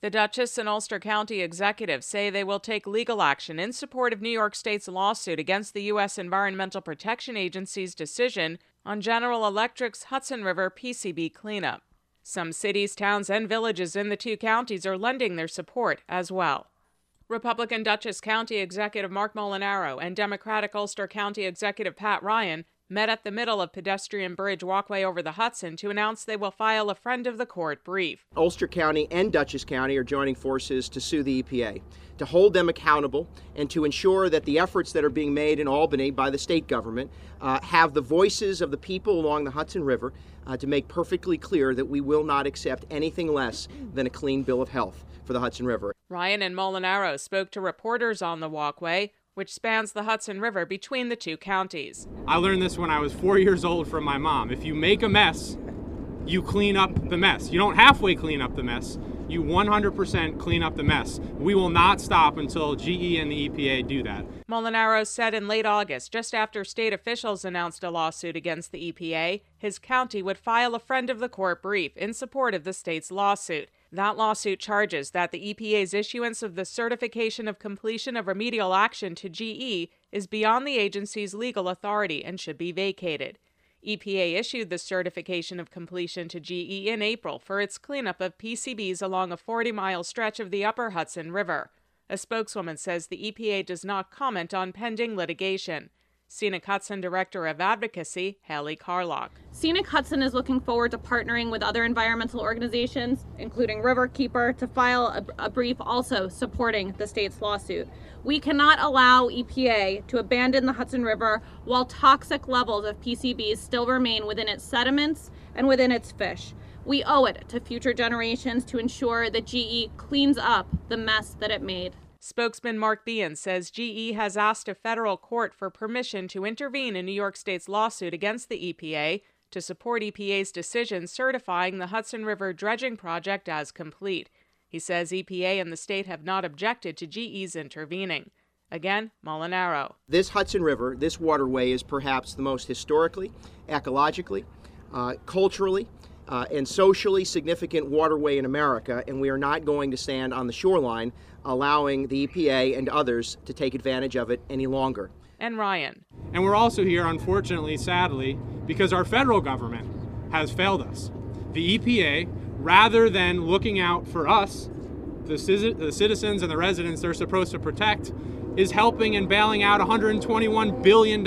The Dutchess and Ulster County executives say they will take legal action in support of New York State's lawsuit against the U.S. Environmental Protection Agency's decision on General Electric's Hudson River PCB cleanup. Some cities, towns, and villages in the two counties are lending their support as well. Republican Dutchess County Executive Mark Molinaro and Democratic Ulster County Executive Pat Ryan met at the middle of pedestrian bridge walkway over the Hudson to announce they will file a friend of the court brief. Ulster County and Dutchess County are joining forces to sue the EPA, to hold them accountable, and to ensure that the efforts that are being made in Albany by the state government have the voices of the people along the Hudson River to make perfectly clear that we will not accept anything less than a clean bill of health for the Hudson River. Ryan and Molinaro spoke to reporters on the walkway, which spans the Hudson River between the two counties. I learned this when I was 4 years old from my mom. If you make a mess, you clean up the mess. You don't halfway clean up the mess. You 100% clean up the mess. We will not stop until GE and the EPA do that. Molinaro said in late August, just after state officials announced a lawsuit against the EPA, his county would file a friend of the court brief in support of the state's lawsuit. That lawsuit charges that the EPA's issuance of the certification of completion of remedial action to GE is beyond the agency's legal authority and should be vacated. EPA issued the certification of completion to GE in April for its cleanup of PCBs along a 40-mile stretch of the upper Hudson River. A spokeswoman says the EPA does not comment on pending litigation. Scenic Hudson Director of Advocacy, Haley Carlock. Scenic Hudson is looking forward to partnering with other environmental organizations, including Riverkeeper, to file a brief also supporting the state's lawsuit. We cannot allow EPA to abandon the Hudson River while toxic levels of PCBs still remain within its sediments and within its fish. We owe it to future generations to ensure that GE cleans up the mess that it made. Spokesman Mark Behan says GE has asked a federal court for permission to intervene in New York State's lawsuit against the EPA to support EPA's decision certifying the Hudson River dredging project as complete. He says EPA and the state have not objected to GE's intervening. Again, Molinaro. This Hudson River, this waterway, is perhaps the most historically, ecologically, culturally, and socially significant waterway in America, and we are not going to stand on the shoreline allowing the EPA and others to take advantage of it any longer. And Ryan. And we're also here, unfortunately, sadly, because our federal government has failed us. The EPA, rather than looking out for us, the citizens and the residents they're supposed to protect, is helping and bailing out a $121 billion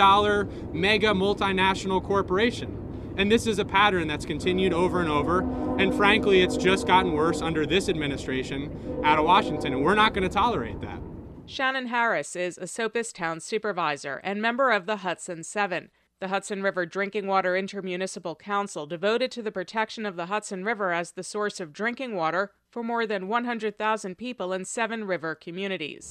mega multinational corporation. And this is a pattern that's continued over and over. And frankly, it's just gotten worse under this administration out of Washington. And we're not going to tolerate that. Shannon Harris is Esopus Town Supervisor and member of the Hudson 7, the Hudson River Drinking Water Intermunicipal Council devoted to the protection of the Hudson River as the source of drinking water for more than 100,000 people in 7 river communities.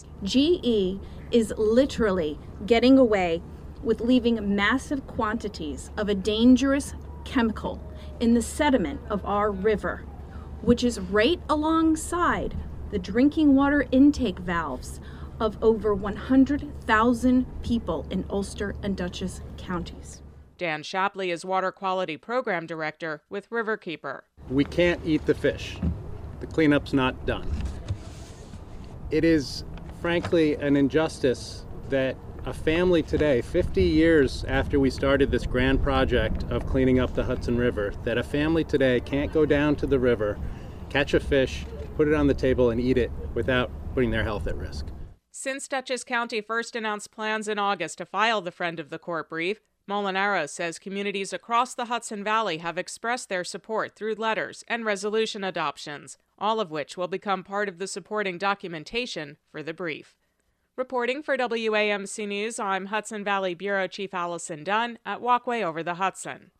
GE is literally getting away with leaving massive quantities of a dangerous chemical in the sediment of our river, which is right alongside the drinking water intake valves of over 100,000 people in Ulster and Dutchess counties. Dan Shapley is Water Quality Program Director with Riverkeeper. We can't eat the fish. The cleanup's not done. It is, frankly, an injustice that a family today, 50 years after we started this grand project of cleaning up the Hudson River, that a family today can't go down to the river, catch a fish, put it on the table, and eat it without putting their health at risk. Since Dutchess County first announced plans in August to file the friend of the court brief, Molinaro says communities across the Hudson Valley have expressed their support through letters and resolution adoptions, all of which will become part of the supporting documentation for the brief. Reporting for WAMC News, I'm Hudson Valley Bureau Chief Allison Dunn at Walkway Over the Hudson.